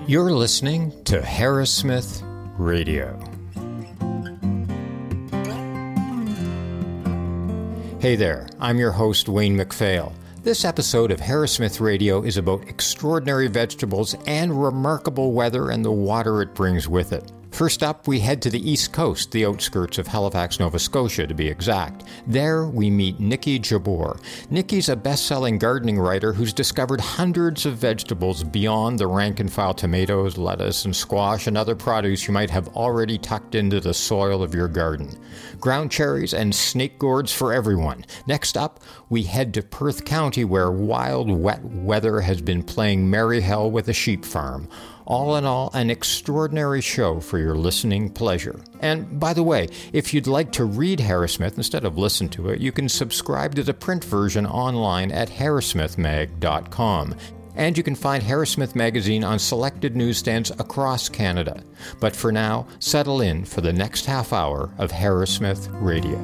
You're listening to Harrismith Radio. Hey there, I'm your host, Wayne McPhail. This episode of Harrismith Radio is about extraordinary vegetables and remarkable weather and the water it brings with it. First up, we head to the East Coast, the outskirts of Halifax, Nova Scotia, to be exact. There, we meet Nikki Jabbour. Nikki's a best-selling gardening writer who's discovered hundreds of vegetables beyond the rank-and-file tomatoes, lettuce, and squash and other produce you might have already tucked into the soil of your garden. Ground cherries and snake gourds for everyone. Next up, we head to Perth County, where wild, wet weather has been playing merry hell with a sheep farm. All in all, an extraordinary show for your listening pleasure. And by the way, if you'd like to read Harrismith instead of listen to it, you can subscribe to the print version online at harrismithmag.com. And you can find Harrismith Magazine on selected newsstands across Canada. But for now, settle in for the next half hour of Harrismith Radio.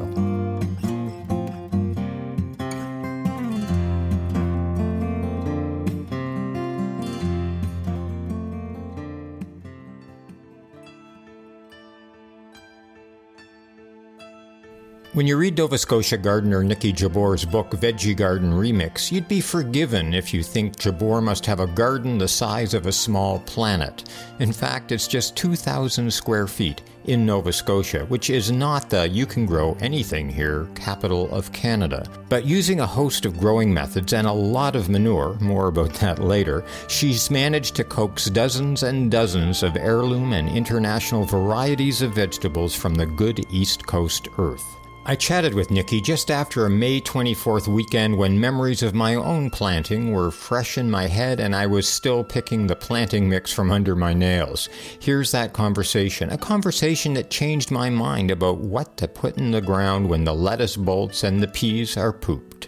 When you read Nova Scotia gardener Nikki Jabbour's book, Veggie Garden Remix, you'd be forgiven if you think Jabbour must have a garden the size of a small planet. In fact, it's just 2,000 square feet in Nova Scotia, which is not the you can grow anything here capital of Canada. But using a host of growing methods and a lot of manure, more about that later, she's managed to coax dozens and dozens of heirloom and international varieties of vegetables from the good East Coast earth. I chatted with Nikki just after a May 24th weekend when memories of my own planting were fresh in my head and I was still picking the planting mix from under my nails. Here's that conversation, a conversation that changed my mind about what to put in the ground when the lettuce bolts and the peas are pooped.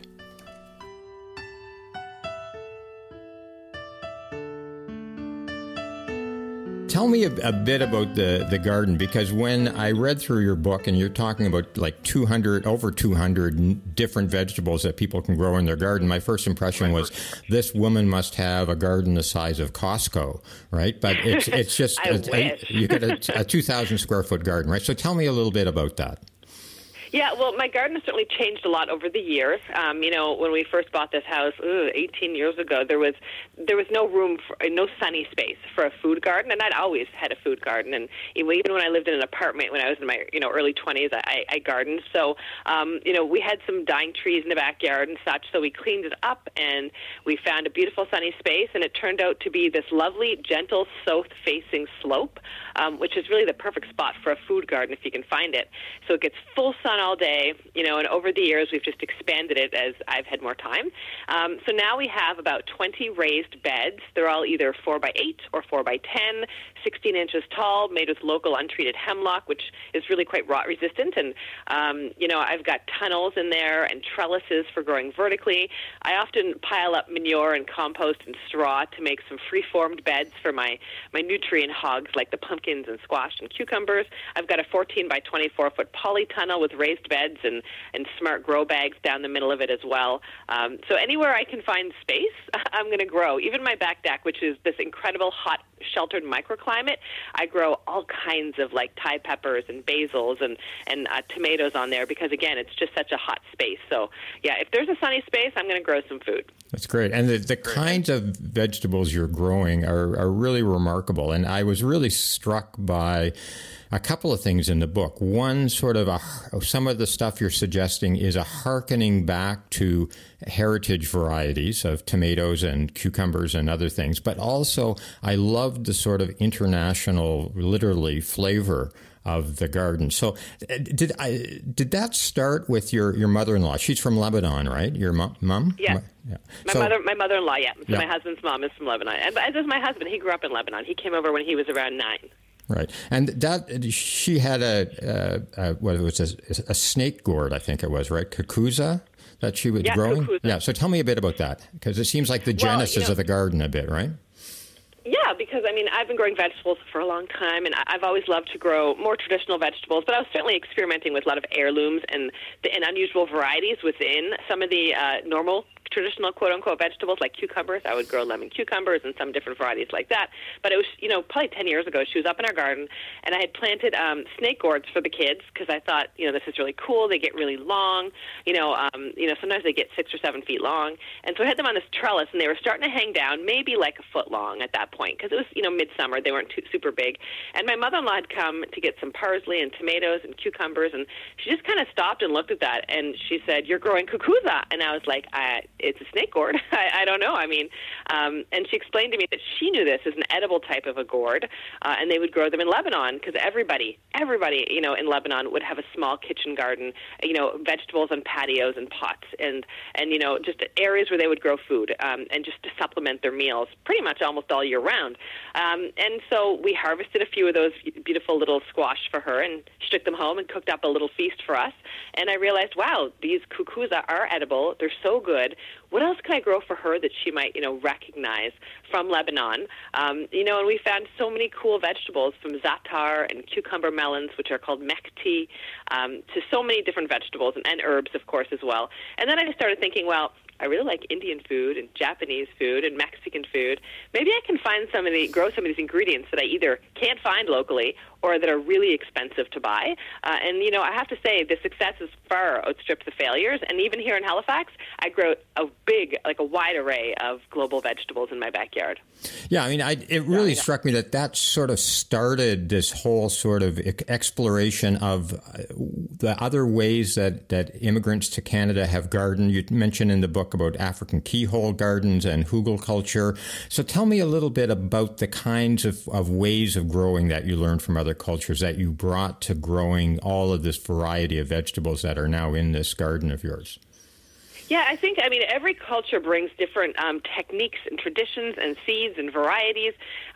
Tell me a bit about the garden, because when I read through your book and you're talking about like over 200 different vegetables that people can grow in their garden, my first impression was this woman must have a garden the size of Costco, right? But it's just, you get a 2,000 square foot garden, right? So tell me a little bit about that. Yeah, well, my garden has certainly changed a lot over the years. When we first bought this house 18 years ago, there was no room, no sunny space for a food garden, and I'd always had a food garden. And even when I lived in an apartment when I was in my early 20s, I gardened. So we had some dying trees in the backyard and such. So we cleaned it up and we found a beautiful sunny space, and it turned out to be this lovely, gentle, south-facing slope, which is really the perfect spot for a food garden if you can find it. So it gets full sun all day, and over the years we've just expanded it as I've had more time. So now we have about 20 raised beds. They're all either 4x8 or 4x10, 16 inches tall, made with local untreated hemlock, which is really quite rot resistant. And, I've got tunnels in there and trellises for growing vertically. I often pile up manure and compost and straw to make some free-formed beds for my nutrient hogs like the pumpkins and squash and cucumbers. I've got a 14 by 24 foot polytunnel with raised beds and smart grow bags down the middle of it as well. So anywhere I can find space, I'm going to grow. Even my back deck, which is this incredible hot sheltered microclimate, I grow all kinds of like Thai peppers and basils and tomatoes on there because, again, it's just such a hot space. So, yeah, if there's a sunny space, I'm going to grow some food. That's great. And the kinds of vegetables you're growing are really remarkable. And I was really struck by a couple of things in the book. One, some of the stuff you're suggesting is a hearkening back to heritage varieties of tomatoes and cucumbers and other things. But also, I loved the sort of international, literally, flavor of the garden. So did that start with your mother-in-law? She's from Lebanon, right? Your mom? Yeah. My mother-in-law, yeah. So yeah. My husband's mom is from Lebanon. And as is my husband, he grew up in Lebanon. He came over when he was around 9. Right, and that she had a snake gourd, I think it was, right? Cucuza that she was growing. Cucuza. Yeah. So tell me a bit about that, because it seems like the genesis of the garden a bit, right? Yeah, because, I've been growing vegetables for a long time, and I've always loved to grow more traditional vegetables, but I was certainly experimenting with a lot of heirlooms and unusual varieties within some of the normal traditional quote-unquote vegetables like cucumbers. I would grow lemon cucumbers and some different varieties like that. But it was, probably 10 years ago, she was up in our garden, and I had planted snake gourds for the kids because I thought, this is really cool. They get really long. Sometimes they get 6 or 7 feet long. And so I had them on this trellis, and they were starting to hang down, maybe like a foot long at that point because it was, midsummer. They weren't too super big. And my mother-in-law had come to get some parsley and tomatoes and cucumbers, and she just kind of stopped and looked at that, and she said, "You're growing cucuza." And I was like, it's a snake gourd. I don't know. And she explained to me that she knew this as an edible type of a gourd, and they would grow them in Lebanon because everybody, in Lebanon would have a small kitchen garden, vegetables on patios and pots, and just areas where they would grow food, and just to supplement their meals pretty much almost all year round. And so we harvested a few of those beautiful little squash for her, and she took them home and cooked up a little feast for us. And I realized, wow, these cucuza are edible. They're so good. What else can I grow for her that she might, recognize from Lebanon? And we found so many cool vegetables from za'atar and cucumber melons, which are called mekti, to so many different vegetables and herbs, of course, as well. And then I started thinking, well, I really like Indian food and Japanese food and Mexican food. Maybe I can grow some of these ingredients that I either can't find locally or that are really expensive to buy. And I have to say the successes far outstrip the failures. And even here in Halifax, I grow a wide array of global vegetables in my backyard. Yeah, it really struck me that sort of started this whole sort of exploration of the other ways that immigrants to Canada have gardened. You mentioned in the book about African keyhole gardens and hugelkultur. So tell me a little bit about the kinds of ways of growing that you learned from other cultures that you brought to growing all of this variety of vegetables that are now in this garden of yours. Yeah, I think, every culture brings different techniques and traditions and seeds and varieties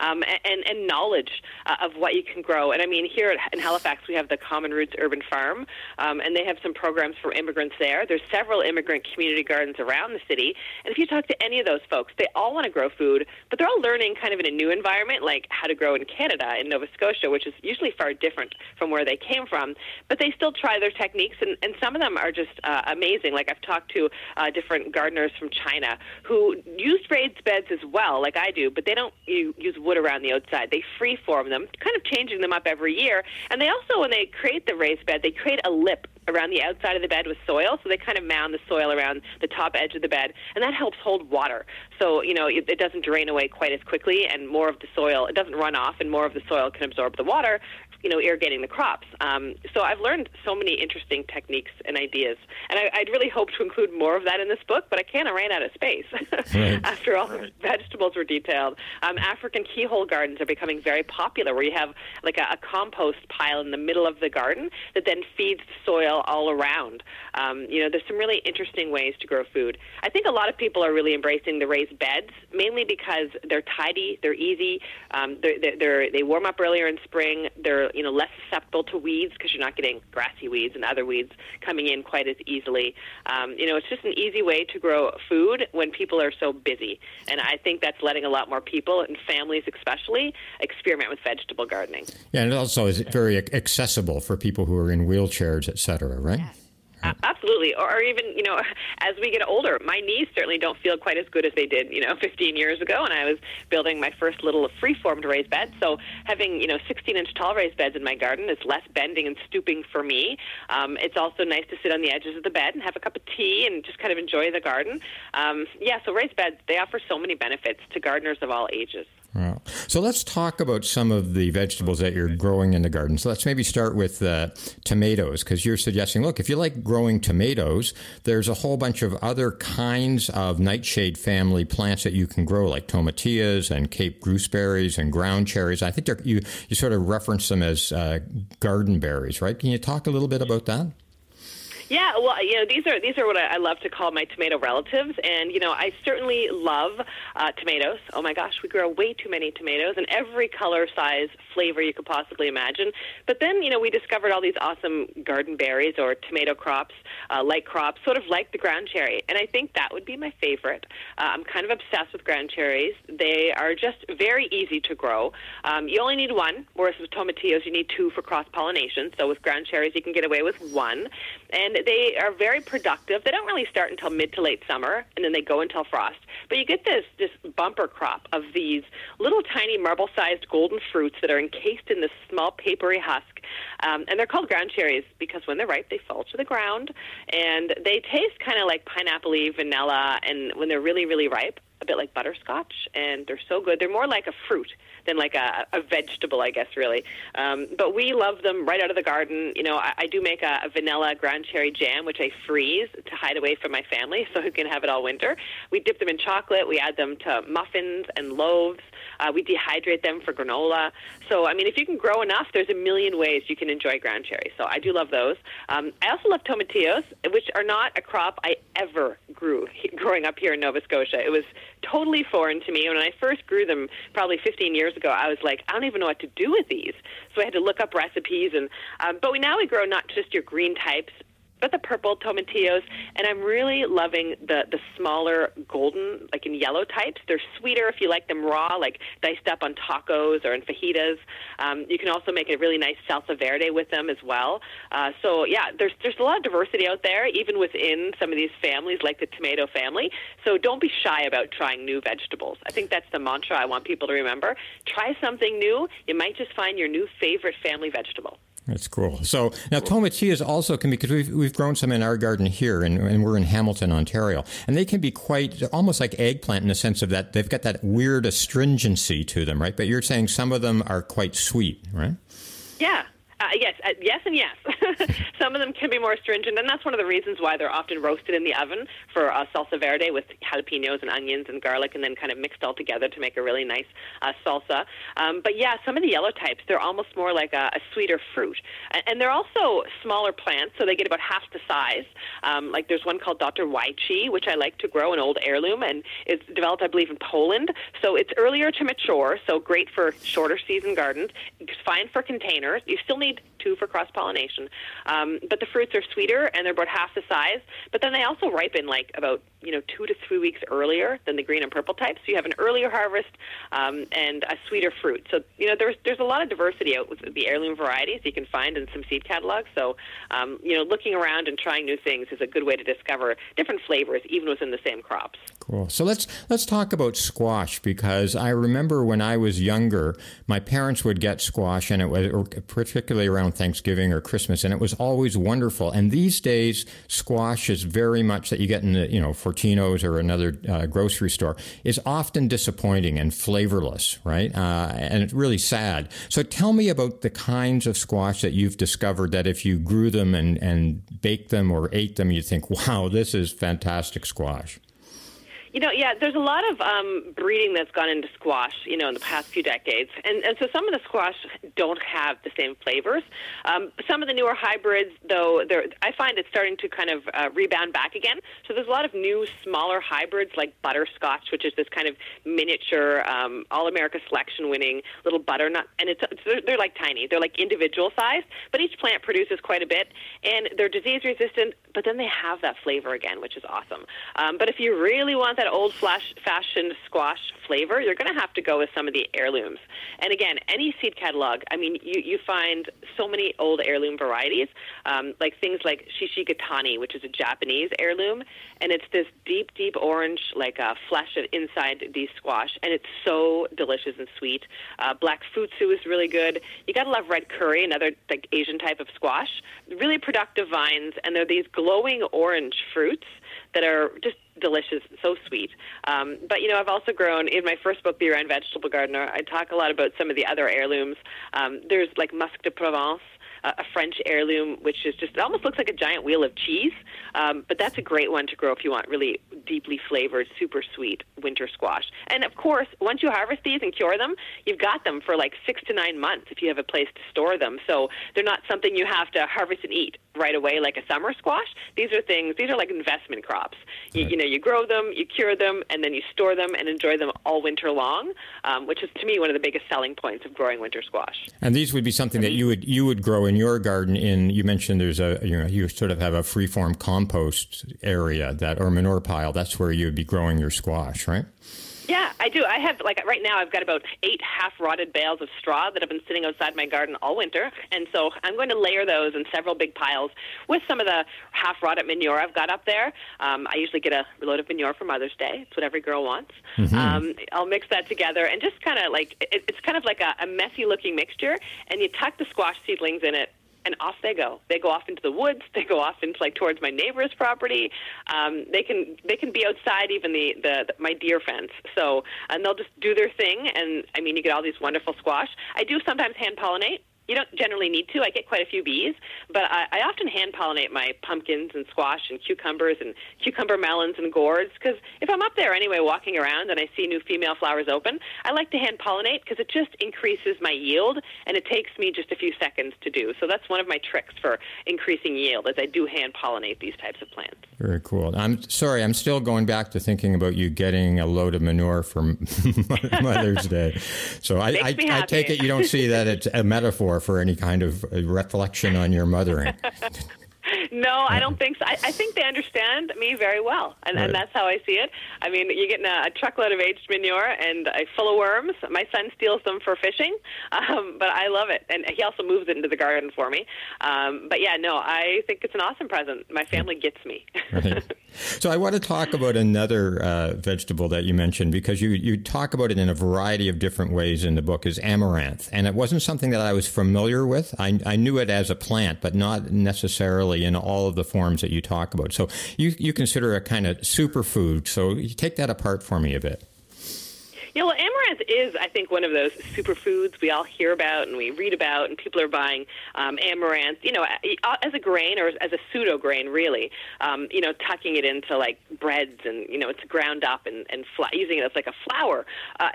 and knowledge of what you can grow. And here in Halifax, we have the Common Roots Urban Farm, and they have some programs for immigrants there. There's several immigrant community gardens around the city. And if you talk to any of those folks, they all want to grow food, but they're all learning kind of in a new environment, like how to grow in Canada, in Nova Scotia, which is usually far different from where they came from. But they still try their techniques, and some of them are just amazing. Like I've talked to different gardeners from China who use raised beds as well, like I do, but they don't use wood around the outside. They free-form them, kind of changing them up every year. And they also, when they create the raised bed, they create a lip around the outside of the bed with soil, so they kind of mound the soil around the top edge of the bed, and that helps hold water. So, it doesn't drain away quite as quickly, and more of the soil, it doesn't run off, and more of the soil can absorb the water, irrigating the crops. So I've learned so many interesting techniques and ideas. And I'd really hope to include more of that in this book, but I ran out of space after all the vegetables were detailed. African keyhole gardens are becoming very popular, where you have like a compost pile in the middle of the garden that then feeds the soil all around. There's some really interesting ways to grow food. I think a lot of people are really embracing the raised beds, mainly because they're tidy, they're easy, they warm up earlier in spring, they're less susceptible to weeds because you're not getting grassy weeds and other weeds coming in quite as easily. It's just an easy way to grow food when people are so busy. And I think that's letting a lot more people, and families especially, experiment with vegetable gardening. Yeah, and it also is very accessible for people who are in wheelchairs, et cetera, right? Yes. Absolutely. Or even, as we get older, my knees certainly don't feel quite as good as they did, 15 years ago, and I was building my first little free-formed raised bed. So having, 16-inch tall raised beds in my garden is less bending and stooping for me. It's also nice to sit on the edges of the bed and have a cup of tea and just kind of enjoy the garden. So raised beds, they offer so many benefits to gardeners of all ages. Wow. So let's talk about some of the vegetables that you're growing in the garden. So let's maybe start with tomatoes, because you're suggesting, look, if you like growing tomatoes, there's a whole bunch of other kinds of nightshade family plants that you can grow, like tomatillas and Cape gooseberries and ground cherries. I think you sort of reference them as garden berries, right? Can you talk a little bit about that? Yeah, well, these are what I love to call my tomato relatives, and I certainly love tomatoes. Oh my gosh, we grow way too many tomatoes in every color, size, flavor you could possibly imagine. But then we discovered all these awesome garden berries or tomato crops, light crops, sort of like the ground cherry, and I think that would be my favorite. I'm kind of obsessed with ground cherries. They are just very easy to grow. You only need one, whereas with tomatillos you need two for cross pollination. So with ground cherries you can get away with one. And they are very productive. They don't really start until mid to late summer, and then they go until frost. But you get this bumper crop of these little tiny marble-sized golden fruits that are encased in this small papery husk. And they're called ground cherries because when they're ripe, they fall to the ground. And they taste kind of like pineapple-y, vanilla, and when they're really, really ripe, a bit like butterscotch, and they're so good. They're more like a fruit than like a vegetable, I guess, really. But we love them right out of the garden. You know, I do make a vanilla ground cherry jam, which I freeze to hide away from my family so we can have it all winter. We dip them in chocolate. We add them to muffins and loaves. We dehydrate them for granola. So, I mean, if you can grow enough, there's a million ways you can enjoy ground cherries. So I do love those. I also love tomatillos, which are not a crop I ever grew growing up here in Nova Scotia. It was totally foreign to me. When I first grew them probably 15 years ago, I was like, I don't even know what to do with these. So I had to look up recipes. But now we grow not just your green types, but the purple tomatillos, and I'm really loving the smaller golden, like in yellow types. They're sweeter if you like them raw, like diced up on tacos or in fajitas. You can also make a really nice salsa verde with them as well. So yeah, there's a lot of diversity out there, even within some of these families, like the tomato family. So don't be shy about trying new vegetables. I think that's the mantra I want people to remember. Try something new. You might just find your new favorite family vegetable. That's cool. So now tomatillos also can be, because we've grown some in our garden here, and we're in Hamilton, Ontario, and they can be quite almost like eggplant in the sense of that they've got that weird astringency to them, right? But you're saying some of them are quite sweet, right? Yeah. Yes and yes. Some of them can be more stringent, and that's one of the reasons why they're often roasted in the oven for salsa verde with jalapenos and onions and garlic, and then kind of mixed all together to make a really nice salsa. But yeah, some of the yellow types, they're almost more like a sweeter fruit. And they're also smaller plants, so they get about half the size. Like there's one called Dr. Waichi, which I like to grow, an old heirloom, and it's developed, I believe, in Poland. So it's earlier to mature, so great for shorter season gardens. It's fine for containers. You still need 2 for cross-pollination. But the fruits are sweeter, and they're about half the size. But then they also ripen like about 2 to 3 weeks earlier than the green and purple types. So you have an earlier harvest and a sweeter fruit. So, there's a lot of diversity out with the heirloom varieties you can find in some seed catalogs. So, looking around and trying new things is a good way to discover different flavors, even within the same crops. Cool. So let's talk about squash, because I remember when I was younger, my parents would get squash, and it was particularly around Thanksgiving or Christmas, and it was always wonderful. And these days, squash is very much that you get in the Fortino's or another grocery store is often disappointing and flavorless, right? And it's really sad. So tell me about the kinds of squash that you've discovered that if you grew them and baked them or ate them, you'd think, wow, this is fantastic squash. There's a lot of breeding that's gone into squash, in the past few decades. And so some of the squash don't have the same flavors. Some of the newer hybrids, though, I find it's starting to kind of rebound back again. So there's a lot of new, smaller hybrids like butterscotch, which is this kind of miniature, All-America selection winning little butternut. And they're like tiny. They're like individual size, but each plant produces quite a bit. And they're disease resistant, but then they have that flavor again, which is awesome. But if you really want that old-fashioned squash flavor, you're going to have to go with some of the heirlooms. And again, any seed catalog, I mean, you find so many old heirloom varieties, like things like Shishigatani, which is a Japanese heirloom, and it's this deep, deep orange, like flesh inside the squash, and it's so delicious and sweet. Black futsu is really good. You got to love red curry, another like Asian type of squash. Really productive vines, and they're these glowing orange fruits that are just delicious, so sweet. But, I've also grown, in my first book, The Year-Round Vegetable Gardener, I talk a lot about some of the other heirlooms. There's like Musc de Provence, a French heirloom, which is just, it almost looks like a giant wheel of cheese. But that's a great one to grow if you want really deeply flavored, super sweet winter squash. And of course, once you harvest these and cure them, you've got them for like 6 to 9 months if you have a place to store them. So they're not something you have to harvest and eat right away like a summer squash. These are like investment crops. You grow them, you cure them, and then you store them and enjoy them all winter long, which is to me one of the biggest selling points of growing winter squash. And these would be something that you would grow in your garden. You mentioned there's you sort of have a free-form compost area or manure pile. That's where you would be growing your squash, right? Yeah, I do. I have, like, right now I've got about 8 half-rotted bales of straw that have been sitting outside my garden all winter, and so I'm going to layer those in several big piles with some of the half-rotted manure I've got up there. I usually get a load of manure for Mother's Day. It's what every girl wants. I'll mix that together and just kind of like, it's kind of like a messy-looking mixture, and you tuck the squash seedlings in it, and off they go. They go off into the woods. They go off into, like, towards my neighbor's property. They can be outside even my deer fence. So, and they'll just do their thing. And I mean, you get all these wonderful squash. I do sometimes hand pollinate. You don't generally need to. I get quite a few bees, but I often hand pollinate my pumpkins and squash and cucumbers and cucumber melons and gourds, because if I'm up there anyway walking around and I see new female flowers open, I like to hand pollinate because it just increases my yield, and it takes me just a few seconds to do. So that's one of my tricks for increasing yield, is I do hand pollinate these types of plants. Very cool. I'm sorry, I'm still going back to thinking about you getting a load of manure for Mother's Day. So I take it you don't see that it's a metaphor for any kind of reflection on your mothering. No, I don't think so. I think they understand me very well, and that's how I see it. I mean, you're getting a truckload of aged manure and full of worms. My son steals them for fishing, but I love it, and he also moves it into the garden for me. But yeah, no, I think it's an awesome present. My family gets me. Right. So I want to talk about another vegetable that you mentioned, because you talk about it in a variety of different ways in the book, is amaranth. And it wasn't something that I was familiar with. I knew it as a plant, but not necessarily in all of the forms that you talk about. So you consider it a kind of superfood. So you take that apart for me a bit. Yeah, well, amaranth is, I think, one of those superfoods we all hear about and we read about, and people are buying amaranth, as a grain or as a pseudo grain, really, tucking it into, like, breads, and, it's ground up and using it as, like, a flour.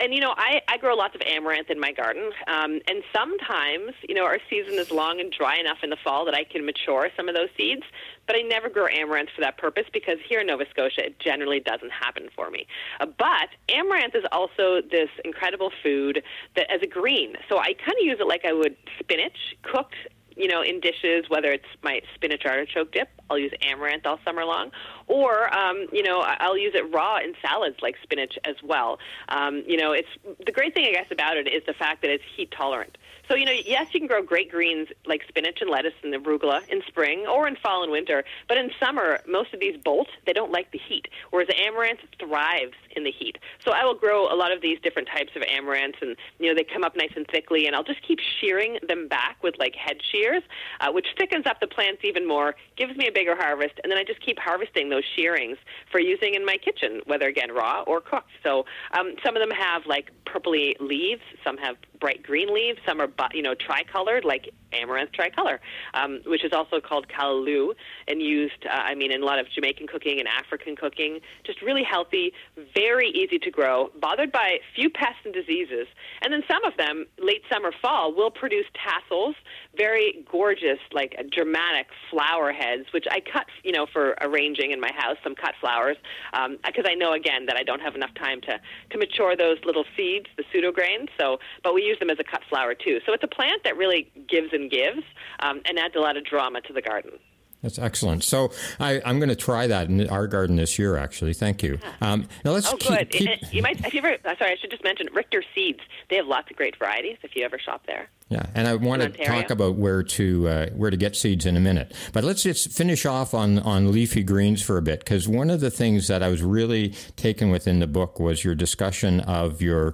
I grow lots of amaranth in my garden, and sometimes, our season is long and dry enough in the fall that I can mature some of those seeds, but I never grow amaranth for that purpose, because here in Nova Scotia, it generally doesn't happen for me. But amaranth is also this incredible food that, as a green, so I kind of use it like I would spinach, cooked, in dishes, whether it's my spinach artichoke dip, I'll use amaranth all summer long, or, I'll use it raw in salads like spinach as well. It's the great thing, I guess, about it is the fact that it's heat tolerant. So, yes, you can grow great greens like spinach and lettuce and arugula in spring or in fall and winter, but in summer, most of these bolt. They don't like the heat, whereas amaranth thrives in the heat. So I will grow a lot of these different types of amaranths, and, they come up nice and thickly, and I'll just keep shearing them back with, like, head shears, which thickens up the plants even more, gives me a bigger harvest, and then I just keep harvesting those shearings for using in my kitchen, whether, again, raw or cooked. So some of them have, like, purpley leaves, some have bright green leaves, some are, tricolored, like amaranth tricolor, which is also called callaloo, and used, in a lot of Jamaican cooking and African cooking. Just really healthy, very easy to grow, bothered by few pests and diseases. And then some of them, late summer, fall, will produce tassels, very gorgeous, like dramatic flower heads, which I cut, for arranging in my house, some cut flowers, because I know, again, that I don't have enough time to mature those little seeds, the pseudograins, but we use them as a cut flower too. So it's a plant that really gives and gives, and adds a lot of drama to the garden. That's excellent. So I'm going to try that in our garden this year, actually. Thank you. Now let's good. You might, I should just mention Richter Seeds. They have lots of great varieties if you ever shop there. Yeah, and I want to talk about where to get seeds in a minute. But let's just finish off on leafy greens for a bit, because one of the things that I was really taken with in the book was your discussion of your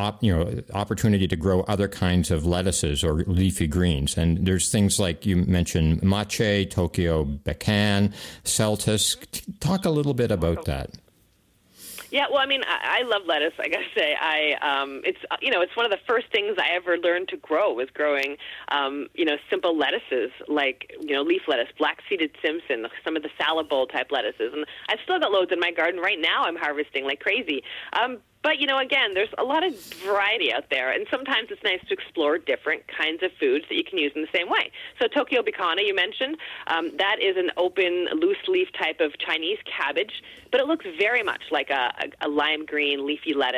opportunity to grow other kinds of lettuces or leafy greens. And there's things like you mentioned mache, Tokyo Bekan, Celtis. Talk a little bit about that. Yeah, well, I love lettuce. I gotta say, it's one of the first things I ever learned to grow was growing, simple lettuces like leaf lettuce, black-seeded Simpson, some of the salad bowl type lettuces, and I've still got loads in my garden right now. I'm harvesting like crazy. But, again, there's a lot of variety out there, and sometimes it's nice to explore different kinds of foods that you can use in the same way. So Tokyo Bekana, you mentioned, that is an open, loose-leaf type of Chinese cabbage, but it looks very much like a lime green leafy lettuce, like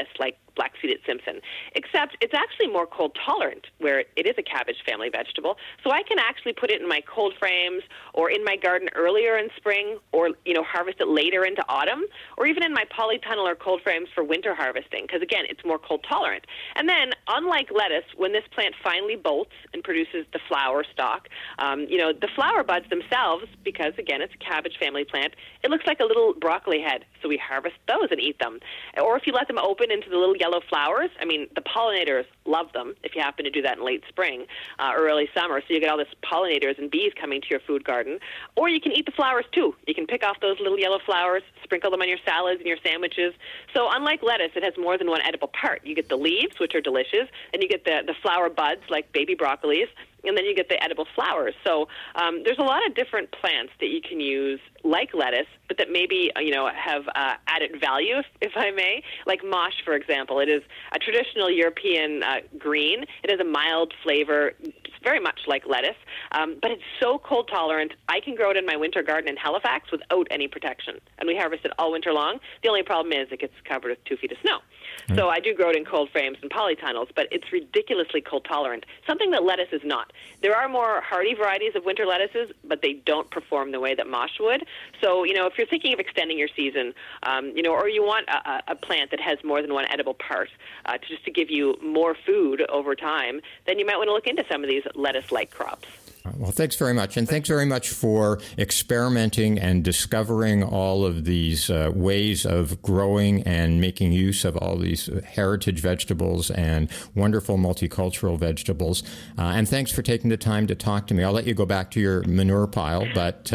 black-seeded Simpson, except it's actually more cold tolerant, where it is a cabbage family vegetable. So I can actually put it in my cold frames or in my garden earlier in spring, or harvest it later into autumn, or even in my polytunnel or cold frames for winter harvesting, because again, it's more cold tolerant. And then, unlike lettuce, when this plant finally bolts and produces the flower stalk, the flower buds themselves, because again, it's a cabbage family plant, it looks like a little broccoli head. So we harvest those and eat them. Or if you let them open into the little yellow flowers, the pollinators love them if you happen to do that in late spring or early summer. So you get all this pollinators and bees coming to your food garden. Or you can eat the flowers too. You can pick off those little yellow flowers, sprinkle them on your salads and your sandwiches. So unlike lettuce, it has more than one edible part. You get the leaves, which are delicious, and you get the flower buds like baby broccolis, and then you get the edible flowers. So there's a lot of different plants that you can use like lettuce, but that maybe, have added value, if I may. Like mosh, for example. It is a traditional European green. It has a mild flavor. It's very much like lettuce, but it's so cold tolerant. I can grow it in my winter garden in Halifax without any protection, and we harvest it all winter long. The only problem is it gets covered with 2 feet of snow. Mm-hmm. So I do grow it in cold frames and polytunnels, but it's ridiculously cold tolerant, something that lettuce is not. There are more hardy varieties of winter lettuces, but they don't perform the way that mosh would. So, if you're thinking of extending your season, or you want a plant that has more than one edible part just to give you more food over time, then you might want to look into some of these lettuce-like crops. Well, thanks very much. And thanks very much for experimenting and discovering all of these ways of growing and making use of all these heritage vegetables and wonderful multicultural vegetables. And thanks for taking the time to talk to me. I'll let you go back to your manure pile, but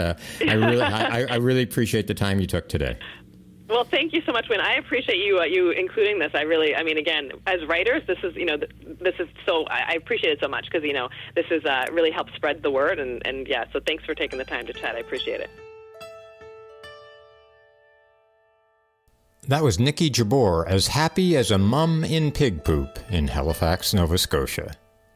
I really appreciate the time you took today. Well, thank you so much, Wynn. I appreciate you including this. Again, as writers, this is so, I appreciate it so much because, this is really helped spread the word. And so thanks for taking the time to chat. I appreciate it. That was Nikki Jabbour, as happy as a mum in pig poop in Halifax, Nova Scotia.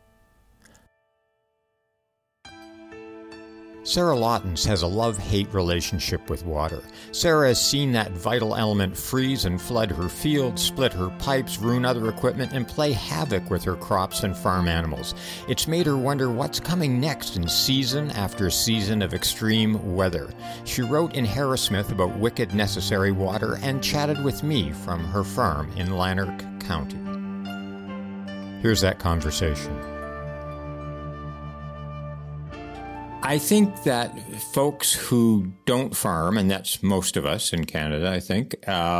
Sarah Lottens has a love-hate relationship with water. Sarah has seen that vital element freeze and flood her fields, split her pipes, ruin other equipment, and play havoc with her crops and farm animals. It's made her wonder what's coming next in season after season of extreme weather. She wrote in Harrismith about wicked necessary water and chatted with me from her farm in Lanark County. Here's that conversation. I think that folks who don't farm, and that's most of us in Canada, I think,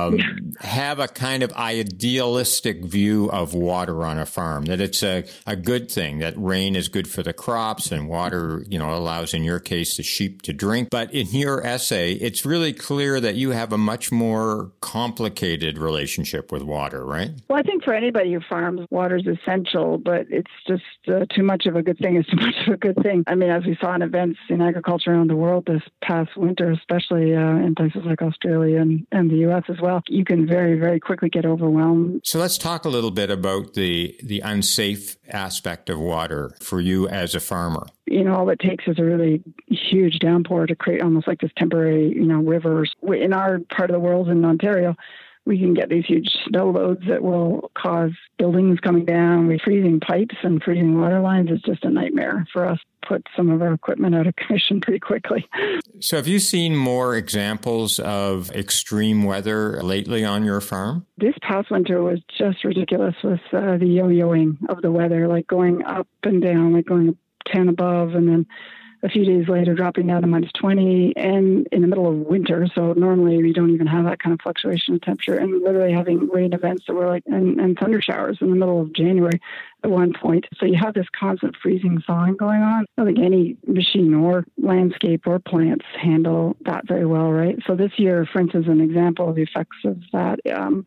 have a kind of idealistic view of water on a farm, that it's a good thing, that rain is good for the crops and water, allows, in your case, the sheep to drink. But in your essay, it's really clear that you have a much more complicated relationship with water, right? Well, I think for anybody who farms, water is essential, but it's just too much of a good thing is too much of a good thing. As we saw in events in agriculture around the world this past winter, especially in places like Australia and the U.S. as well, you can very, very quickly get overwhelmed. So let's talk a little bit about the unsafe aspect of water for you as a farmer. All it takes is a really huge downpour to create almost like this temporary, rivers. In our part of the world in Ontario, we can get these huge snow loads that will cause buildings coming down. Freezing pipes and freezing water lines is just a nightmare for us. Put some of our equipment out of commission pretty quickly. So have you seen more examples of extreme weather lately on your farm? This past winter was just ridiculous with the yo-yoing of the weather, like going up and down, like going 10 above and then a few days later dropping down to minus 20 and in the middle of winter. So normally we don't even have that kind of fluctuation of temperature, and literally having rain events that were like, and thunder showers in the middle of January at one point. So you have this constant freezing thawing going on. I don't think any machine or landscape or plants handle that very well, right? So this year, for instance, an example of the effects of that,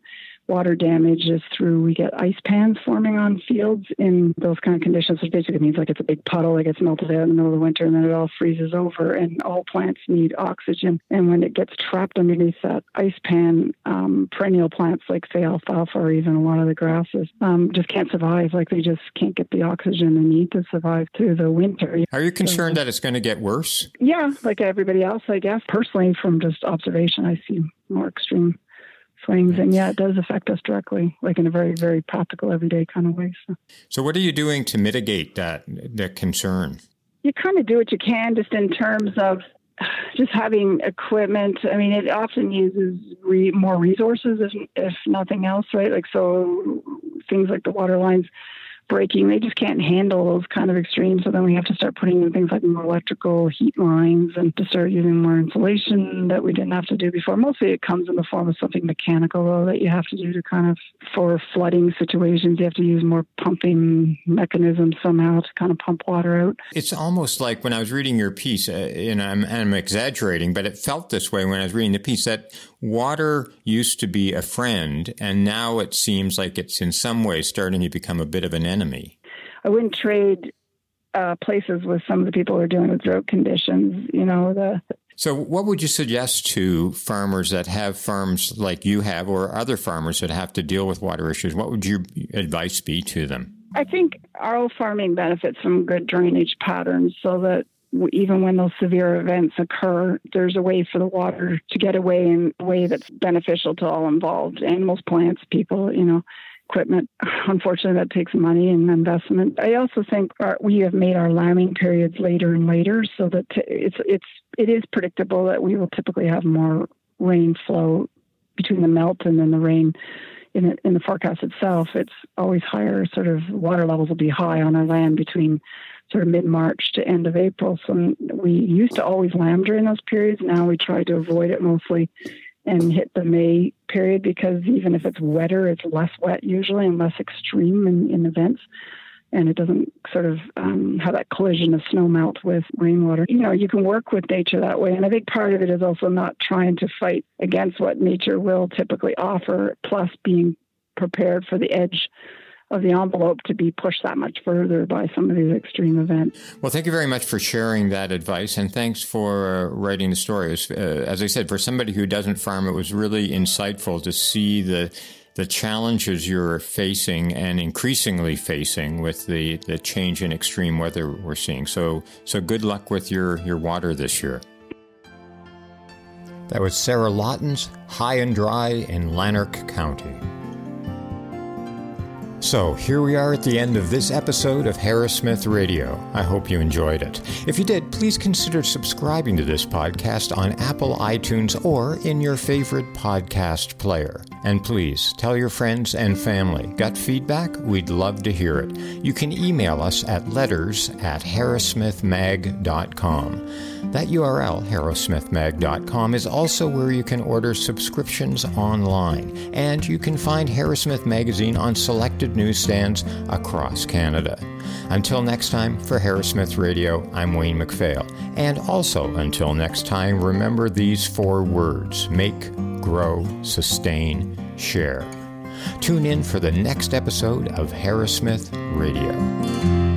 water damage is through, we get ice pans forming on fields in those kind of conditions, which basically means like it's a big puddle that gets melted out in the middle of the winter and then it all freezes over, and all plants need oxygen. And when it gets trapped underneath that ice pan, perennial plants like, say, alfalfa or even a lot of the grasses just can't survive. Like they just can't get the oxygen they need to survive through the winter. Are you concerned that it's going to get worse? Yeah, like everybody else, I guess. Personally, from just observation, I see more extreme swings. And yeah, it does affect us directly, like in a very, very practical, everyday kind of way. So what are you doing to mitigate that concern? You kind of do what you can just in terms of just having equipment. I mean, it often uses more resources, if nothing else, right? Like, so things like the water lines breaking, they just can't handle those kind of extremes. So then we have to start putting in things like more electrical heat lines and to start using more insulation that we didn't have to do before. Mostly it comes in the form of something mechanical, though, that you have to do to kind of, for flooding situations, you have to use more pumping mechanisms somehow to kind of pump water out. It's almost like when I was reading your piece, and I'm exaggerating, but it felt this way when I was reading the piece, that water used to be a friend, and now it seems like it's in some ways starting to become a bit of an enemy. I wouldn't trade places with some of the people who are dealing with drought conditions, So what would you suggest to farmers that have farms like you have, or other farmers that have to deal with water issues? What would your advice be to them? I think our farming benefits from good drainage patterns, so that even when those severe events occur, there's a way for the water to get away in a way that's beneficial to all involved, animals, plants, people, equipment. Unfortunately, that takes money and investment. I also think we have made our lambing periods later and later, so that it is predictable that we will typically have more rain flow between the melt and then the rain. In the forecast itself, it's always higher. Sort of water levels will be high on our land between sort of mid-March to end of April. So we used to always lamb during those periods. Now we try to avoid it mostly and hit the May period, because even if it's wetter, it's less wet usually and less extreme in events. And it doesn't sort of have that collision of snow melt with rainwater. You can work with nature that way. And I think part of it is also not trying to fight against what nature will typically offer, plus being prepared for the edge of the envelope to be pushed that much further by some of these extreme events. Well, thank you very much for sharing that advice, and thanks for writing the story. As I said, for somebody who doesn't farm, it was really insightful to see the challenges you're facing and increasingly facing with the change in extreme weather we're seeing. So good luck with your water this year. That was Sarah Lawtons, High and Dry in Lanark County. So here we are at the end of this episode of Harris-Smith Radio. I hope you enjoyed it. If you did, please consider subscribing to this podcast on Apple iTunes or in your favorite podcast player. And please tell your friends and family. Got feedback? We'd love to hear it. You can email us at letters@harrowsmithmag.com. That URL, harrowsmithmag.com, is also where you can order subscriptions online. And you can find Harris-Smith Magazine on selected newsstands across Canada. Until next time, for Harris-Smith Radio, I'm Wayne McPhail. And also, until next time, remember these 4 words: make, grow, sustain, share. Tune in for the next episode of Harris-Smith Radio.